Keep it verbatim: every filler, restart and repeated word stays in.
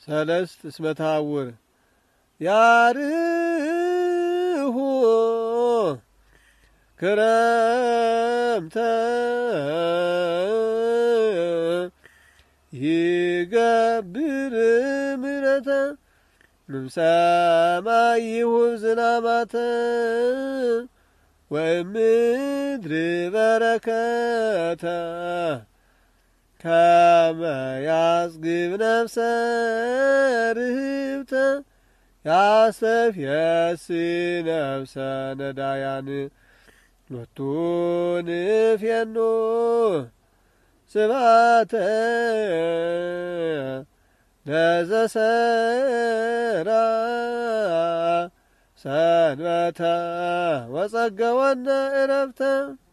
ሰለስት እስመ ተሐውር ያርሁ ክረምተ ይገብር ምሕረተ እምሰማይ ይሁብ ዝናማተ ወእምድር በረከተ ከመ ያጽግብ ነፍሰ ርህብተ ያስተፍየሲ ነፍሰ ነዳያን ሎቱ ንፌኖ ስብሐተ ለዘሰራ ሰንበተ ወጸገወነ ዕረፍተ